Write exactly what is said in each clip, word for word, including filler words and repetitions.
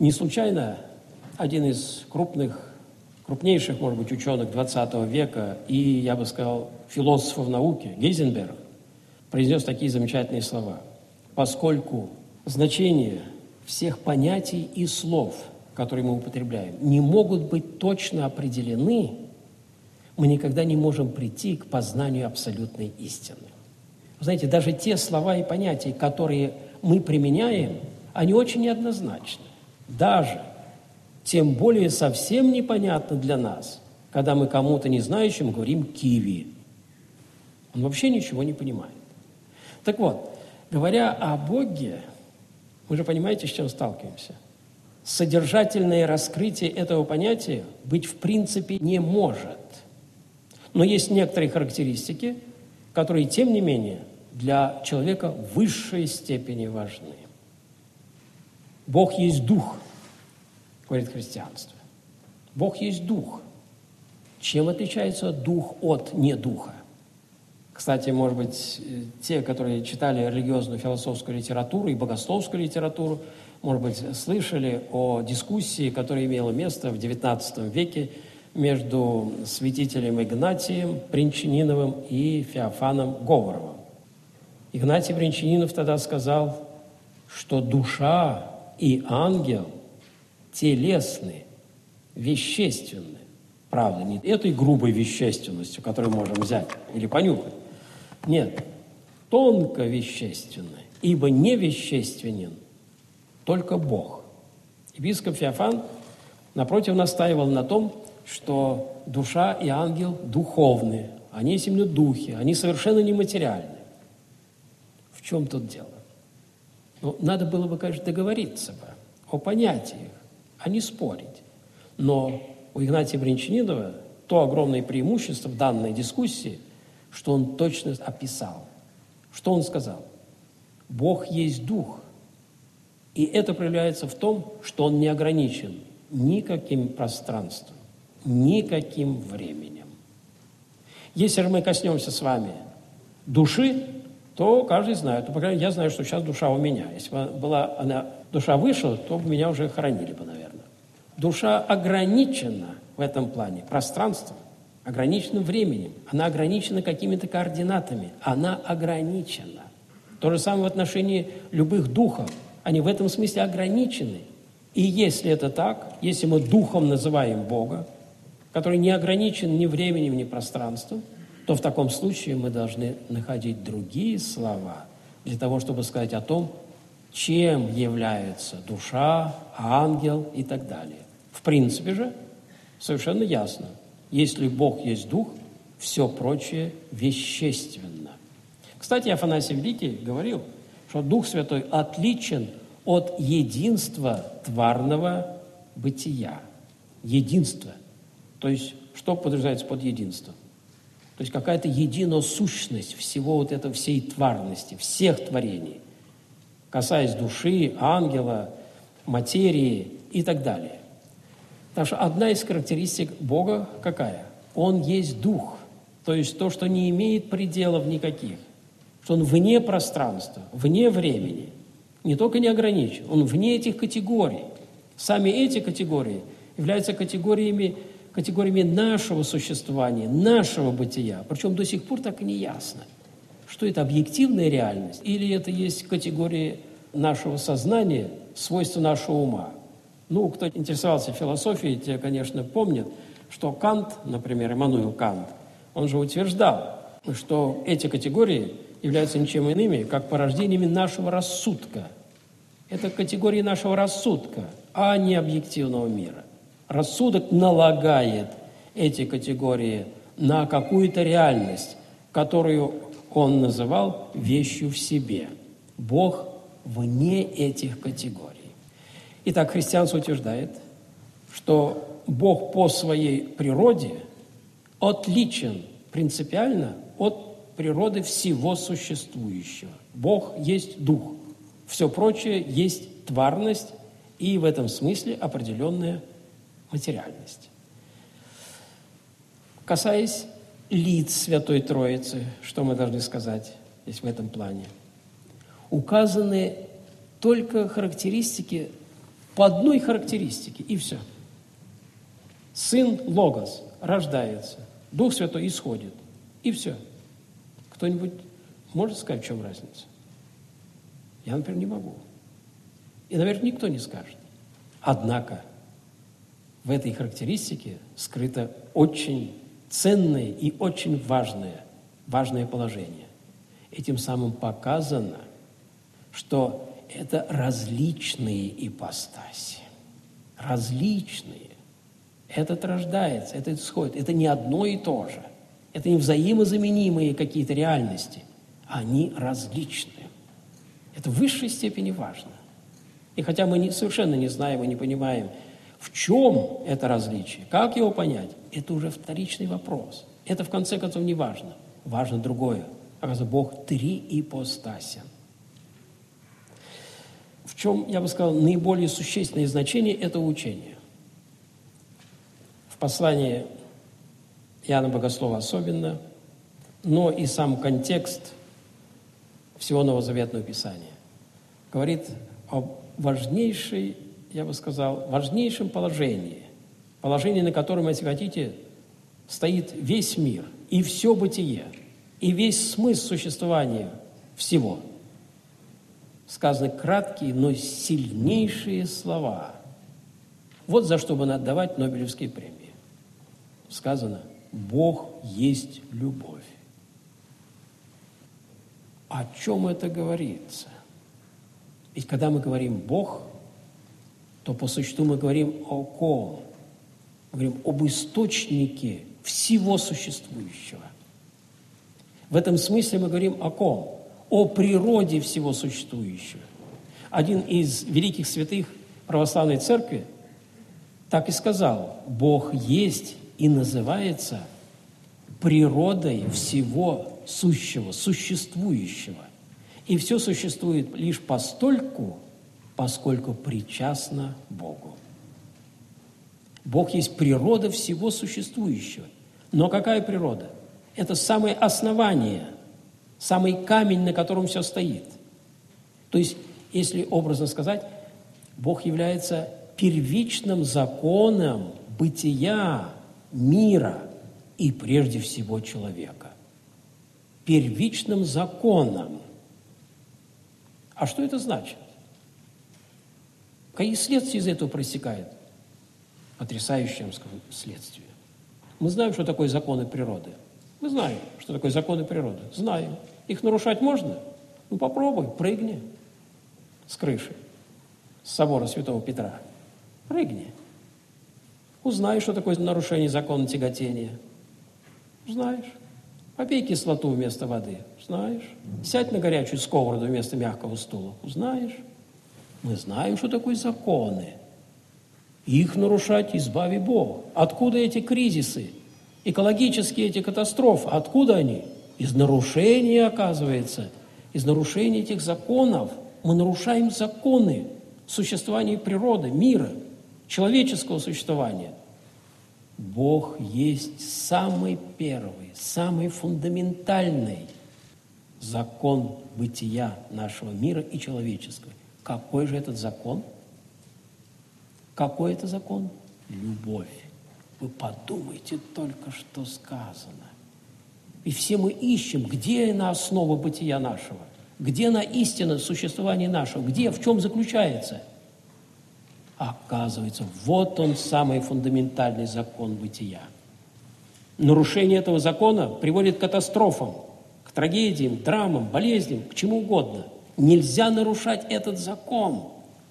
Не случайно один из крупных, крупнейших, может быть, ученых двадцатого века и, я бы сказал, философов науки, Гейзенберг, произнес такие замечательные слова. Поскольку значение всех понятий и слов, которые мы употребляем, не могут быть точно определены, мы никогда не можем прийти к познанию абсолютной истины. Вы знаете, даже те слова и понятия, которые мы применяем, они очень неоднозначны. Даже, тем более, совсем непонятно для нас, когда мы кому-то незнающему говорим «киви». Он вообще ничего не понимает. Так вот, говоря о Боге, вы же понимаете, с чем сталкиваемся? Содержательное раскрытие этого понятия быть в принципе не может. Но есть некоторые характеристики, которые, тем не менее, для человека в высшей степени важны. Бог есть Дух, говорит христианство. Бог есть Дух. Чем отличается Дух от недуха? Кстати, может быть, те, которые читали религиозную философскую литературу и богословскую литературу, может быть, слышали о дискуссии, которая имела место в девятнадцатом веке между святителем Игнатием Брянчаниновым и Феофаном Говоровым. Игнатий Брянчанинов тогда сказал, что душа и ангел телесны, вещественны. Правда, не этой грубой вещественностью, которую можем взять или понюхать. Нет, тонко вещественны, ибо не вещественен только Бог. Епископ Феофан, напротив, настаивал на том, что душа и ангел духовны, они есть именно духи, они совершенно нематериальны. В чем тут дело? Ну, надо было бы, конечно, договориться бы о понятиях, а не спорить. Но у Игнатия Брянчанинова то огромное преимущество в данной дискуссии, что он точно описал. Что он сказал? Бог есть Дух. И это проявляется в том, что Он не ограничен никаким пространством, никаким временем. Если же мы коснемся с вами души, то каждый знает. Ну, по крайней мере, я знаю, что сейчас душа у меня. Если бы была она, душа вышла, то бы меня уже хоронили бы, наверное. Душа ограничена в этом плане пространством, ограничена временем, она ограничена какими-то координатами, она ограничена. То же самое в отношении любых духов. Они в этом смысле ограничены. И если это так, если мы духом называем Бога, который не ограничен ни временем, ни пространством, то в таком случае мы должны находить другие слова для того, чтобы сказать о том, чем является душа, ангел и так далее. В принципе же совершенно ясно. Если Бог есть Дух, все прочее вещественно. Кстати, Афанасий Великий говорил, что Дух Святой отличен от единства тварного бытия. Единство. То есть, что подразумевается под единством? То есть, какая-то единосущность всего вот этого, всей тварности, всех творений, касаясь души, ангела, материи и так далее. Потому что одна из характеристик Бога какая? Он есть Дух, то есть то, что не имеет пределов никаких, что Он вне пространства, вне времени, не только не ограничен, Он вне этих категорий. Сами эти категории являются категориями, категориями нашего существования, нашего бытия, причем до сих пор так и не ясно, что это объективная реальность или это есть категории нашего сознания, свойства нашего ума. Ну, кто интересовался философией, те, конечно, помнят, что Кант, например, Иммануил Кант, он же утверждал, что эти категории являются ничем иными, как порождениями нашего рассудка. Это категории нашего рассудка, а не объективного мира. Рассудок налагает эти категории на какую-то реальность, которую он называл вещью в себе. Бог вне этих категорий. Итак, христианство утверждает, что Бог по своей природе отличен принципиально от природы всего существующего. Бог есть Дух. Все прочее есть тварность и в этом смысле определенная материальность. Касаясь лиц Святой Троицы, что мы должны сказать здесь в этом плане? Указаны только характеристики По одной характеристике, и все. Сын Логос рождается, Дух Святой исходит, и все. Кто-нибудь может сказать, в чем разница? Я, например, не могу. И, наверное, никто не скажет. Однако в этой характеристике скрыто очень ценное и очень важное, важное положение. Этим самым показано, что это различные ипостаси. Различные. Этот рождается, этот исходит. Это не одно и то же. Это не взаимозаменимые какие-то реальности. Они различные. Это в высшей степени важно. И хотя мы не, совершенно не знаем и не понимаем, в чем это различие, как его понять, это уже вторичный вопрос. Это, в конце концов, не важно. Важно другое. Оказывается, Бог три ипостасен. В чем, я бы сказал, наиболее существенное значение этого учения? В послании Иоанна Богослова особенно, но и сам контекст всего Новозаветного Писания говорит о важнейшей, я бы сказал, важнейшем положении, положении, на котором, если хотите, стоит весь мир и все бытие, и весь смысл существования всего. Сказаны краткие, но сильнейшие слова. Вот за что бы надо давать Нобелевские премии. Сказано: Бог есть любовь. О чем это говорится? Ведь когда мы говорим «Бог», то по существу мы говорим о ком? Мы говорим об источнике всего существующего. В этом смысле мы говорим о ком? О природе всего существующего. Один из великих святых православной церкви так и сказал: Бог есть и называется природой всего сущего, существующего. И все существует лишь постольку, поскольку причастно Богу. Бог есть природа всего существующего. Но какая природа? Это самое основание, самый камень, на котором все стоит. То есть, если образно сказать, Бог является первичным законом бытия мира и прежде всего человека. Первичным законом. А что это значит? Какие следствия из этого проистекают? Потрясающее, я вам скажу, следствие. Мы знаем, что такое законы природы. Мы знаем, что такое законы природы. Знаем. Их нарушать можно? Ну, попробуй, прыгни с крыши, с собора Святого Петра. Прыгни. Узнай, что такое нарушение закона тяготения. Знаешь. Попей кислоту вместо воды. Знаешь. Сядь на горячую сковороду вместо мягкого стула. Узнаешь. Мы знаем, что такое законы. Их нарушать избави Бог. Откуда эти кризисы? Экологические эти катастрофы. Откуда они? Из нарушения, оказывается. Из нарушения этих законов. Мы нарушаем законы существования природы, мира, человеческого существования. Бог есть самый первый, самый фундаментальный закон бытия нашего мира и человеческого. Какой же этот закон? Какой это закон? Любовь. Вы подумайте только, что сказано. И все мы ищем, где на основа бытия нашего, где на истина существования нашего, где, в чем заключается. Оказывается, вот он, самый фундаментальный закон бытия. Нарушение этого закона приводит к катастрофам, к трагедиям, драмам, болезням, к чему угодно. Нельзя нарушать этот закон.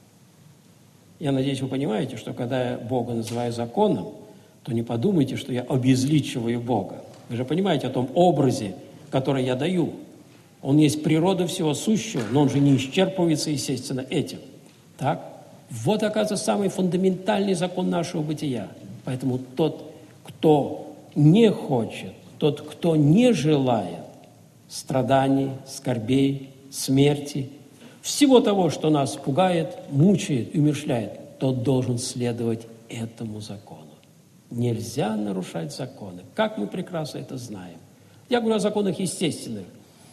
Я надеюсь, вы понимаете, что когда я Бога называю законом, то не подумайте, что я обезличиваю Бога. Вы же понимаете о том образе, который я даю. Он есть природа всего сущего, но он же не исчерпывается, естественно, этим. Так? Вот, оказывается, самый фундаментальный закон нашего бытия. Поэтому тот, кто не хочет, тот, кто не желает страданий, скорбей, смерти, всего того, что нас пугает, мучает, умерщвляет, тот должен следовать этому закону. Нельзя нарушать законы. Как мы прекрасно это знаем. Я говорю о законах естественных.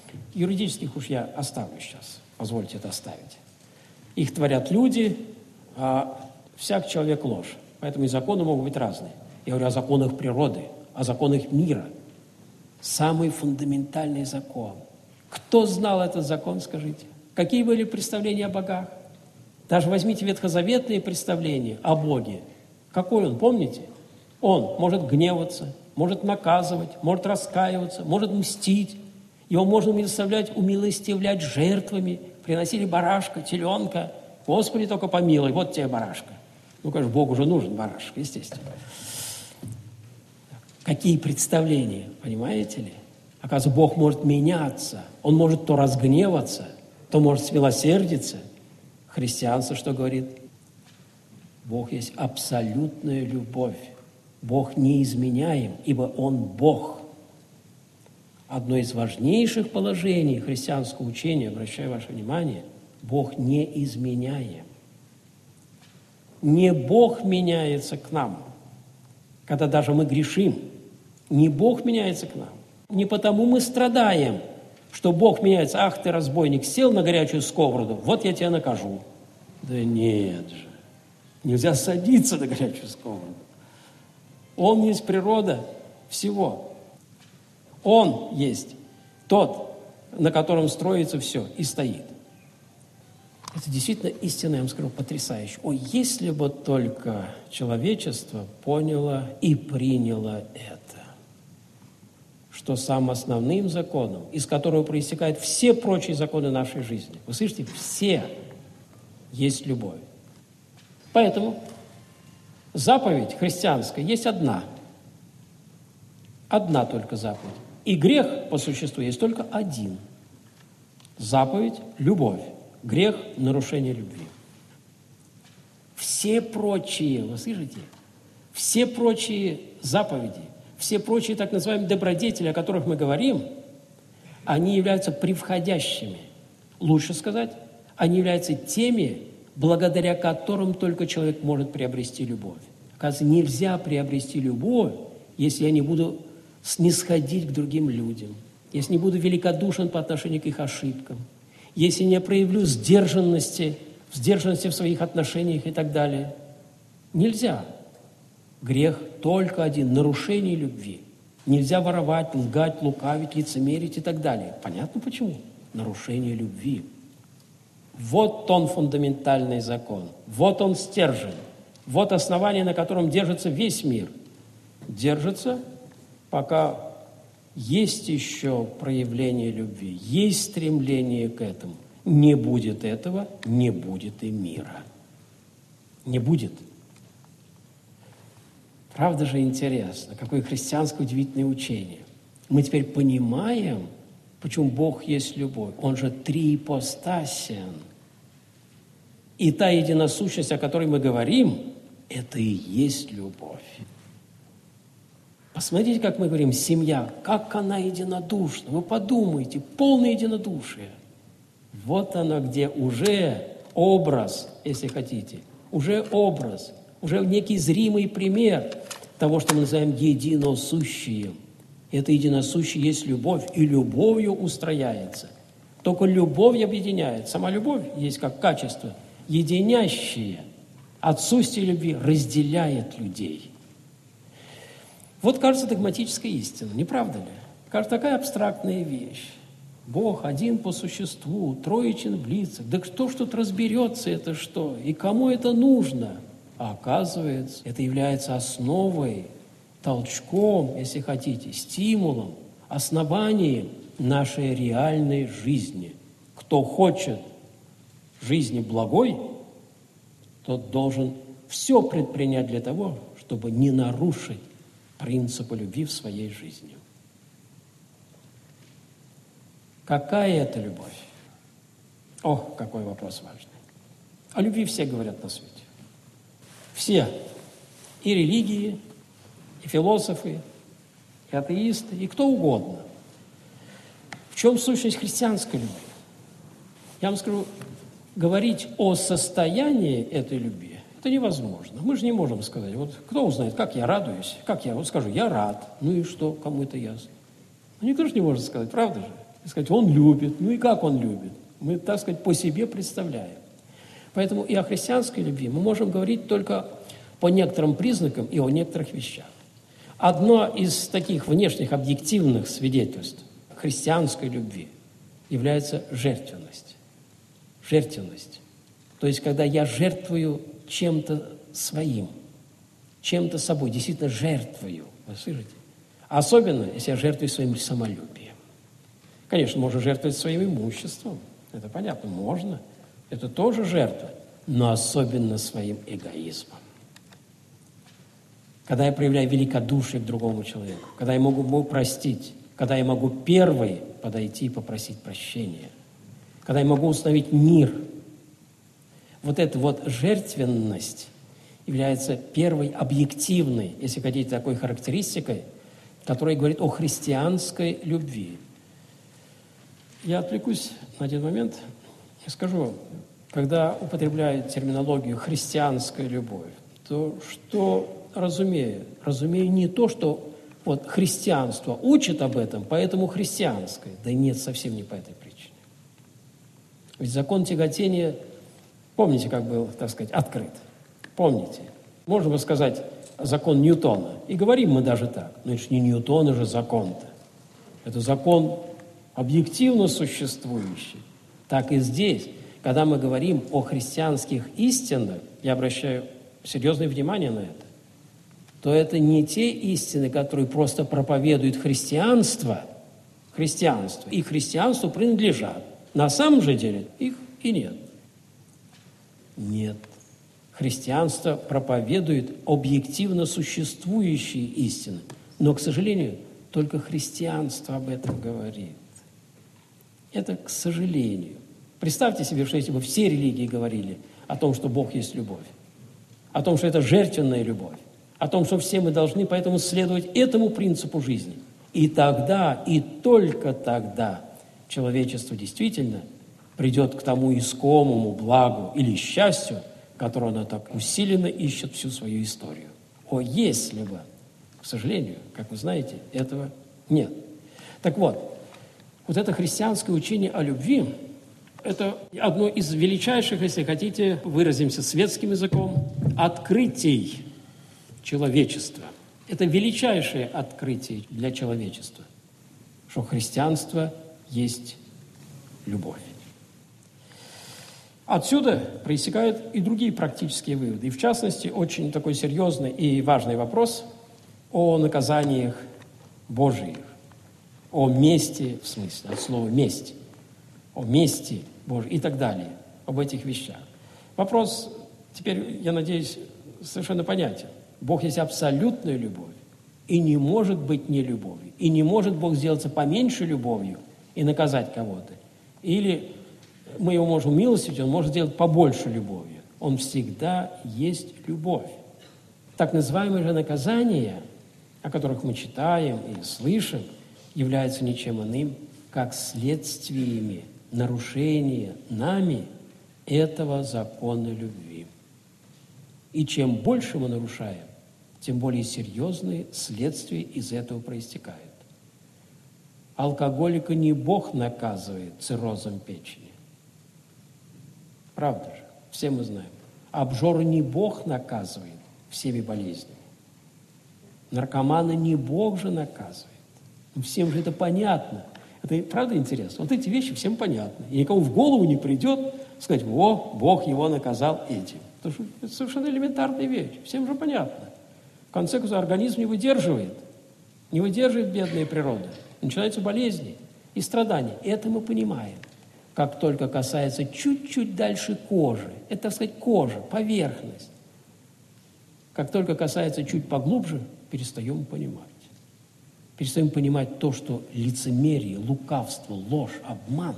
Юридических уж я оставлю сейчас. Позвольте это оставить. Их творят люди, а всяк человек ложь. Поэтому и законы могут быть разные. Я говорю о законах природы, о законах мира. Самый фундаментальный закон. Кто знал этот закон, скажите? Какие были представления о богах? Даже возьмите ветхозаветные представления о Боге. Какой он, помните? Он может гневаться, может наказывать, может раскаиваться, может мстить. Его можно умилостивлять, умилостивлять жертвами. Приносили барашка, теленка. Господи, только помилуй, вот тебе барашка. Ну, конечно, Богу же нужен барашек, естественно. Какие представления, понимаете ли? Оказывается, Бог может меняться. Он может то разгневаться, то может смилосердиться. Христианство что говорит? Бог есть абсолютная любовь. Бог неизменяем, ибо Он Бог. Одно из важнейших положений христианского учения, обращаю ваше внимание, Бог неизменяем. Не Бог меняется к нам, когда даже мы грешим. Не Бог меняется к нам. Не потому мы страдаем, что Бог меняется. Ах ты, разбойник, сел на горячую сковороду, вот я тебя накажу. Да нет же, нельзя садиться на горячую сковороду. Он есть природа всего. Он есть тот, на котором строится все и стоит. Это действительно истина, я вам скажу, потрясающе. О, если бы только человечество поняло и приняло это, что самым основным законом, из которого проистекают все прочие законы нашей жизни, вы слышите, все есть любовь. Поэтому заповедь христианская есть одна. Одна только заповедь. И грех по существу есть только один. Заповедь – любовь. Грех – нарушение любви. Все прочие, вы слышите, все прочие заповеди, все прочие так называемые добродетели, о которых мы говорим, они являются превходящими. Лучше сказать, они являются теми, благодаря которым только человек может приобрести любовь. Оказывается, нельзя приобрести любовь, если я не буду снисходить к другим людям, если не буду великодушен по отношению к их ошибкам, если не проявлю сдержанности, сдержанности в своих отношениях и так далее. Нельзя. Грех только один – нарушение любви. Нельзя воровать, лгать, лукавить, лицемерить и так далее. Понятно почему? Нарушение любви. Вот он фундаментальный закон. Вот он стержень. Вот основание, на котором держится весь мир. Держится, пока есть еще проявление любви, есть стремление к этому. Не будет этого, не будет и мира. Не будет. Правда же интересно, какое христианское удивительное учение. Мы теперь понимаем, почему Бог есть любовь. Он же триипостасен. И та единосущность, о которой мы говорим, это и есть любовь. Посмотрите, как мы говорим, семья, как она единодушна. Вы подумайте, полное единодушие. Вот оно, где уже образ, если хотите, уже образ, уже некий зримый пример того, что мы называем единосущием. Это единосущее есть любовь, и любовью устрояется. Только любовь объединяет. Сама любовь есть как качество, единящее. Отсутствие любви разделяет людей. Вот, кажется, догматическая истина, не правда ли? Кажется, такая абстрактная вещь. Бог один по существу, троичен в лицах. Да кто ж тут разберется, это что? И кому это нужно? А оказывается, это является основой, толчком, если хотите, стимулом, основанием нашей реальной жизни. Кто хочет жизни благой, тот должен все предпринять для того, чтобы не нарушить принципа любви в своей жизни. Какая это любовь? О, какой вопрос важный. О любви все говорят на свете. Все. И религии, и философы, и атеисты, и кто угодно. В чем сущность христианской любви? Я вам скажу, говорить о состоянии этой любви это невозможно. Мы же не можем сказать, вот кто узнает, как я радуюсь, как я, вот скажу, я рад, ну и что, кому это ясно? Ну, никто же не может сказать, правда же? И сказать, он любит, ну и как он любит? Мы, так сказать, по себе представляем. Поэтому и о христианской любви мы можем говорить только по некоторым признакам и о некоторых вещах. Одно из таких внешних объективных свидетельств христианской любви является жертвенность. Жертвенность. То есть, когда я жертвую чем-то своим, чем-то собой, действительно жертвую. Вы слышите? Особенно, если я жертвую своим самолюбием. Конечно, можно жертвовать своим имуществом. Это понятно, можно. Это тоже жертва. Но особенно своим эгоизмом. Когда я проявляю великодушие к другому человеку, когда я могу ему простить, когда я могу первый подойти и попросить прощения, когда я могу установить мир. Вот эта вот жертвенность является первой объективной, если хотите, такой характеристикой, которая говорит о христианской любви. Я отвлекусь на один момент и скажу, когда употребляют терминологию «христианская любовь», то что разумею? Разумею не то, что вот христианство учит об этом, поэтому христианское. Да нет, совсем не по этой причине. Ведь закон тяготения, помните, как был, так сказать, открыт? Помните? Можно бы сказать закон Ньютона. И говорим мы даже так. Но это же не Ньютон, это же закон-то. Это закон объективно существующий. Так и здесь, когда мы говорим о христианских истинах, я обращаю серьезное внимание на это, то это не те истины, которые просто проповедуют христианство, христианство, и христианству принадлежат. На самом же деле их и нет. Нет. Христианство проповедует объективно существующие истины. Но, к сожалению, только христианство об этом говорит. Это к сожалению. Представьте себе, что если бы все религии говорили о том, что Бог есть любовь, о том, что это жертвенная любовь, о том, что все мы должны поэтому следовать этому принципу жизни. И тогда, и только тогда человечество действительно придет к тому искомому благу или счастью, которое оно так усиленно ищет всю свою историю. О, если бы, к сожалению, как вы знаете, этого нет. Так вот, вот это христианское учение о любви – это одно из величайших, если хотите, выразимся светским языком, открытий человечества. Это величайшее открытие для человечества, что христианство есть любовь. Отсюда проистекают и другие практические выводы. И в частности, очень такой серьезный и важный вопрос о наказаниях Божиих, о мести, в смысле, от слова «месть», о мести Божьей и так далее, об этих вещах. Вопрос, теперь, я надеюсь, совершенно понятен. Бог есть абсолютная любовь, и не может быть не любовью, и не может Бог сделаться поменьше любовью и наказать кого-то. Или мы его можем милостивить, он может сделать побольше любовью. Он всегда есть любовь. Так называемые же наказания, о которых мы читаем и слышим, являются ничем иным, как следствиями нарушения нами этого закона любви. И чем больше мы нарушаем, тем более серьезные следствия из этого проистекают. Алкоголика не Бог наказывает циррозом печени. Правда же? Все мы знаем. Обжора не Бог наказывает всеми болезнями. Наркомана не Бог же наказывает. Ну, всем же это понятно. Это правда интересно? Вот эти вещи всем понятны. И никому в голову не придет сказать: «О, Бог его наказал этим». Потому что это совершенно элементарная вещь. Всем же понятно. В конце концов, организм не выдерживает. Не выдерживает бедная природа. Начинаются болезни и страдания. Это мы понимаем. Как только касается чуть-чуть дальше кожи, это, так сказать, кожа, поверхность. Как только касается чуть поглубже, перестаем понимать. Перестаем понимать то, что лицемерие, лукавство, ложь, обман.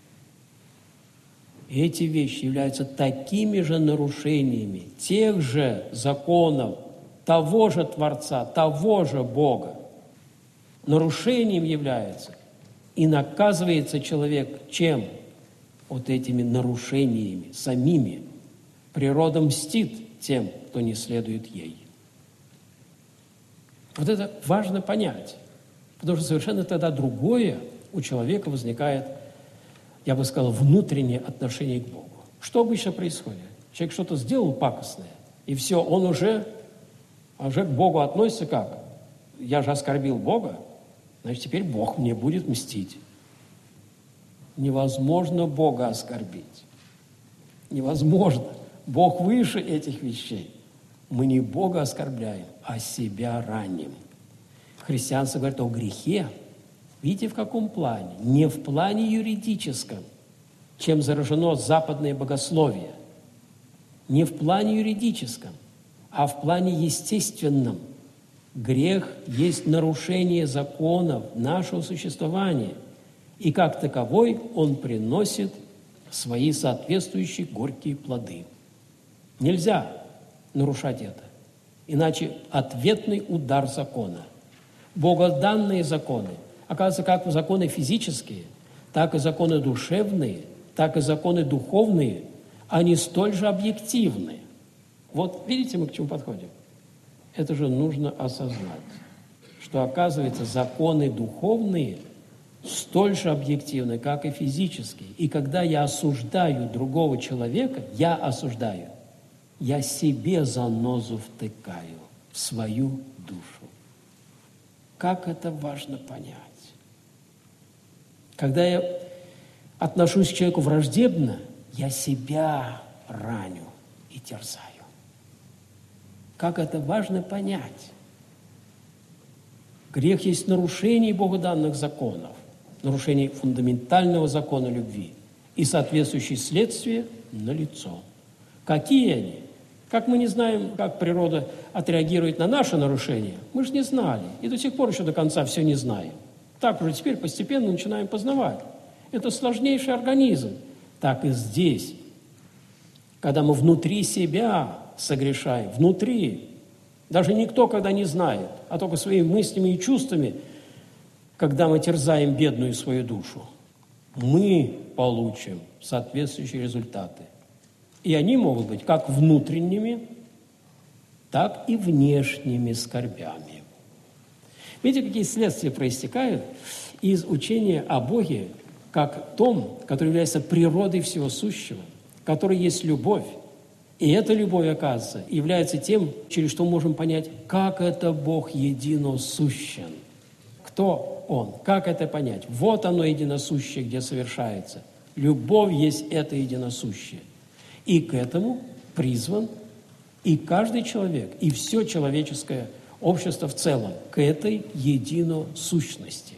И эти вещи являются такими же нарушениями тех же законов, того же Творца, того же Бога. Нарушением является и наказывается человек чем? Вот этими нарушениями самими. Природа мстит тем, кто не следует ей. Вот это важно понять, потому что совершенно тогда другое у человека возникает, я бы сказал, внутреннее отношение к Богу. Что обычно происходит? Человек что-то сделал пакостное, и все, он уже, уже к Богу относится как? Я же оскорбил Бога, значит, теперь Бог мне будет мстить. Невозможно Бога оскорбить. Невозможно. Бог выше этих вещей. Мы не Бога оскорбляем, а себя раним. Христианство говорит о грехе. Видите, в каком плане? Не в плане юридическом, чем заражено западное богословие. Не в плане юридическом, а в плане естественном. Грех есть нарушение законов нашего существования, и как таковой он приносит свои соответствующие горькие плоды. Нельзя нарушать это, иначе ответный удар закона. Богоданные законы, оказывается, как законы физические, так и законы душевные, так и законы духовные, они столь же объективны. Вот видите, мы к чему подходим? Это же нужно осознать, что, оказывается, законы духовные столь же объективны, как и физические. И когда я осуждаю другого человека, я осуждаю, я себе занозу втыкаю в свою душу. Как это важно понять. Когда я отношусь к человеку враждебно, я себя раню и терзаю. Как это важно понять. Грех есть нарушение богоданных законов, нарушение фундаментального закона любви и соответствующие следствия налицо. Какие они? Как мы не знаем, как природа отреагирует на наше нарушение, мы же не знали. И до сих пор еще до конца все не знаем. Так уже теперь постепенно начинаем познавать. Это сложнейший организм. Так и здесь. Когда мы внутри себя согрешаем, внутри, даже никто когда не знает, а только своими мыслями и чувствами, когда мы терзаем бедную свою душу, мы получим соответствующие результаты. И они могут быть как внутренними, так и внешними скорбями. Видите, какие следствия проистекают из учения о Боге, как том, который является природой всего сущего, который есть любовь. И эта любовь, оказывается, является тем, через что мы можем понять, как это Бог единосущен. Кто Он? Как это понять? Вот оно единосущее, где совершается. Любовь есть это единосущее. И к этому призван и каждый человек, и все человеческое общество в целом, к этой единосущности.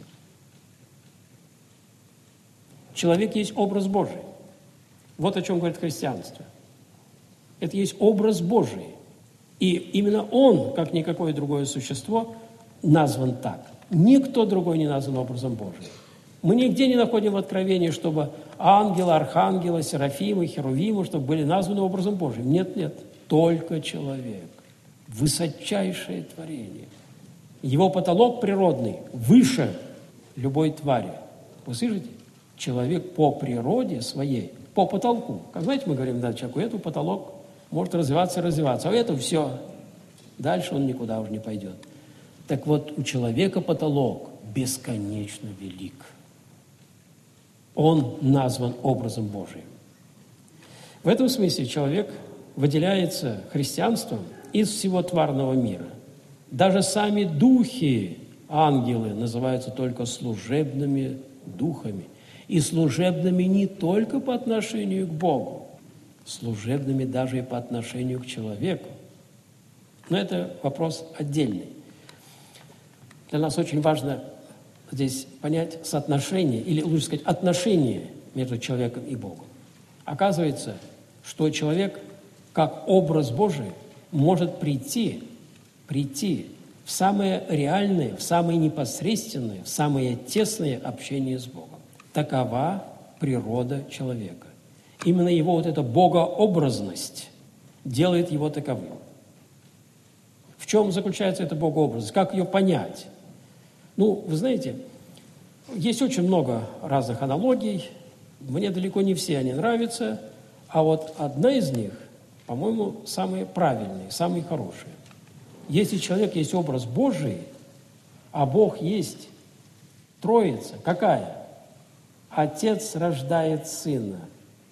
Человек есть образ Божий. Вот о чем говорит христианство. Это есть образ Божий. И именно Он, как никакое другое существо, назван так. Никто другой не назван образом Божиим. Мы нигде не находим в Откровении, чтобы ангелы, архангелы, серафимы, херувимы, чтобы были названы образом Божиим. Нет, нет. Только человек. Высочайшее творение. Его потолок природный выше любой твари. Вы слышите? Человек по природе своей, по потолку. Как знаете, мы говорим, да, человеку, это потолок может развиваться и развиваться, а это все. Дальше он никуда уже не пойдет. Так вот, у человека потолок бесконечно велик. Он назван образом Божиим. В этом смысле человек выделяется христианством из всего тварного мира. Даже сами духи, ангелы, называются только служебными духами. И служебными не только по отношению к Богу, служебными даже и по отношению к человеку. Но это вопрос отдельный. Для нас очень важно здесь понять соотношение, или лучше сказать, отношение между человеком и Богом. Оказывается, что человек, как образ Божий, может прийти, прийти в самое реальное, в самое непосредственное, в самое тесное общение с Богом. Такова природа человека. Именно его вот эта богообразность делает его таковым. В чем заключается эта богообразность? Как ее понять? Ну, вы знаете, есть очень много разных аналогий. Мне далеко не все они нравятся. А вот одна из них, по-моему, самая правильная, самая хорошая. Если человек есть образ Божий, а Бог есть Троица, какая? Отец рождает Сына.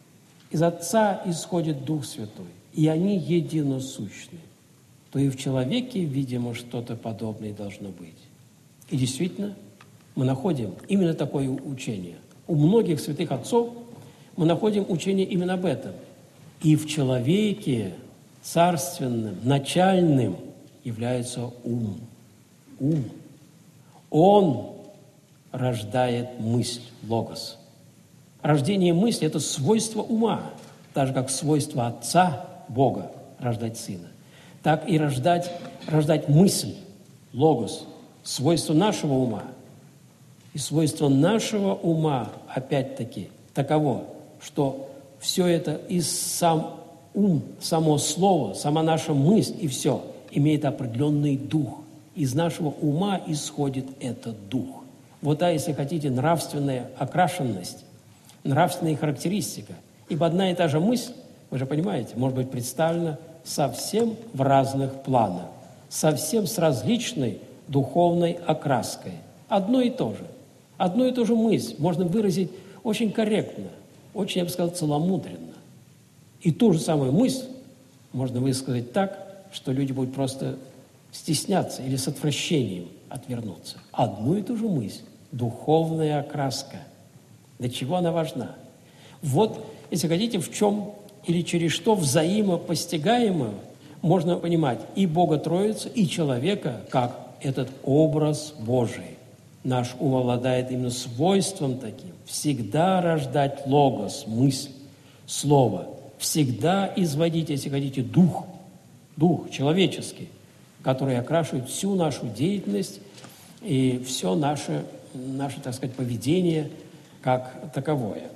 из Отца исходит Дух Святой, и они единосущны, то и в человеке, видимо, что-то подобное должно быть. И действительно, мы находим именно такое учение. У многих святых отцов мы находим учение именно об этом. И в человеке царственным, начальным является ум. Ум. Он рождает мысль, логос. Рождение мысли – это свойство ума, так же, как свойство Отца, Бога, рождать Сына. Так и рождать, рождать мысль, логос, свойство нашего ума. И свойство нашего ума, опять-таки, таково, что все это и сам ум, само слово, сама наша мысль и все имеет определенный дух. Из нашего ума исходит этот дух. Вот та, если хотите, нравственная окрашенность, нравственная характеристика. Ибо одна и та же мысль, вы же понимаете, может быть представлена совсем в разных планах, совсем с различной духовной окраской. Одно и то же. Одну и ту же мысль можно выразить очень корректно, очень, я бы сказал, целомудренно. И ту же самую мысль можно высказать так, что люди будут просто стесняться или с отвращением отвернуться. Одну и ту же мысль, духовная окраска. Для чего она важна? Вот, если хотите, в чем или через что взаимопостигаемо можно понимать и Бога Троицу, и человека, как этот образ Божий. Наш ум обладает именно свойством таким. Всегда рождать логос, мысль, слово. Всегда изводить, если хотите, дух, дух человеческий, который окрашивает всю нашу деятельность и все наше, наше, так сказать, поведение как таковое.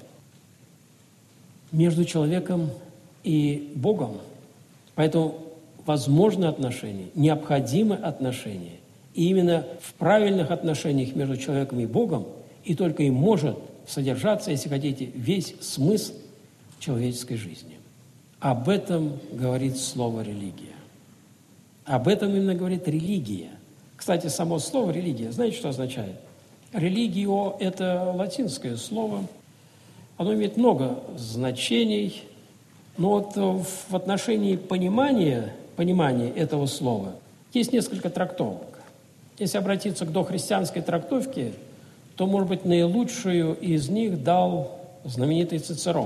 Между человеком и Богом, поэтому возможны отношения, необходимы отношения. И именно в правильных отношениях между человеком и Богом и только и может содержаться, если хотите, весь смысл человеческой жизни. Об этом говорит слово «религия». Об этом именно говорит религия. Кстати, само слово «религия», знаете, что означает? «Религио» – это латинское слово. Оно имеет много значений, но вот в отношении понимания, понимания этого слова есть несколько трактовок. Если обратиться к дохристианской трактовке, то, может быть, наилучшую из них дал знаменитый Цицерон.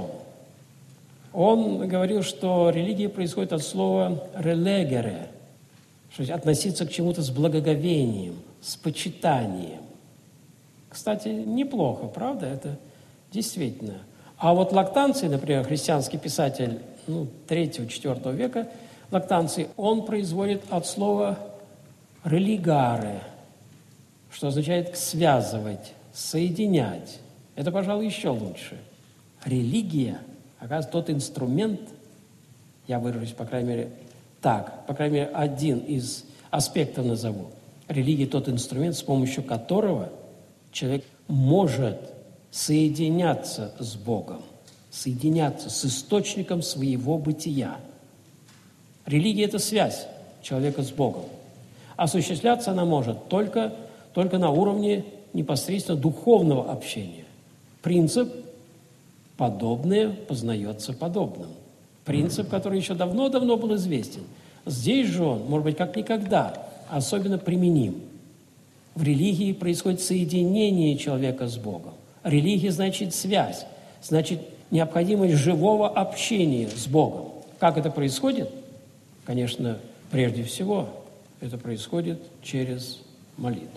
Он говорил, что религия происходит от слова «relegere», что есть относиться к чему-то с благоговением, с почитанием. Кстати, неплохо, правда? Это действительно. А вот Лактанций, например, христианский писатель ну, третьего-четвёртого века, Лактанций, он производит от слова «religare», что означает «связывать», «соединять». Это, пожалуй, еще лучше. Религия, оказывается, тот инструмент, я выражусь, по крайней мере, так, по крайней мере, один из аспектов назову. Религия – тот инструмент, с помощью которого человек может соединяться с Богом, соединяться с источником своего бытия. Религия – это связь человека с Богом. Осуществляться она может только, только на уровне непосредственно духовного общения. Принцип «подобное познается подобным». Принцип, который еще давно-давно был известен. Здесь же он, может быть, как никогда, особенно применим. В религии происходит соединение человека с Богом. Религия значит связь, значит необходимость живого общения с Богом. Как это происходит? Конечно, прежде всего, это происходит через молитву.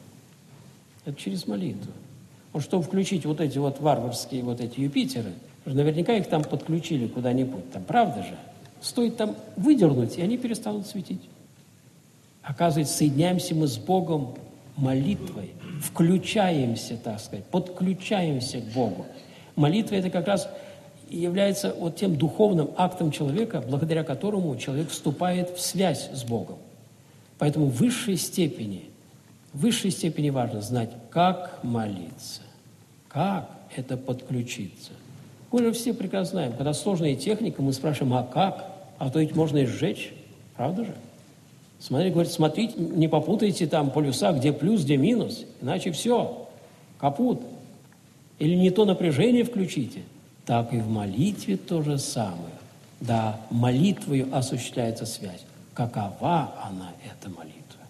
Это через молитву. Вот чтобы включить вот эти вот варварские вот эти Юпитеры, наверняка их там подключили куда-нибудь, там, правда же? Стоит там выдернуть, и они перестанут светить. Оказывается, соединяемся мы с Богом молитвой, включаемся, так сказать, подключаемся к Богу. Молитва – это как раз является вот тем духовным актом человека, благодаря которому человек вступает в связь с Богом. Поэтому в высшей степени, в высшей степени важно знать, как молиться, как это подключиться. Мы же все прекрасно знаем, когда сложная техника, мы спрашиваем, а как? А то ведь можно и сжечь, правда же? Смотри, говорит, смотрите, не попутайте там полюса, где плюс, где минус, иначе все, капут. Или не то напряжение включите. так и в молитве то же самое. Да, молитвою осуществляется связь. Какова она, эта молитва?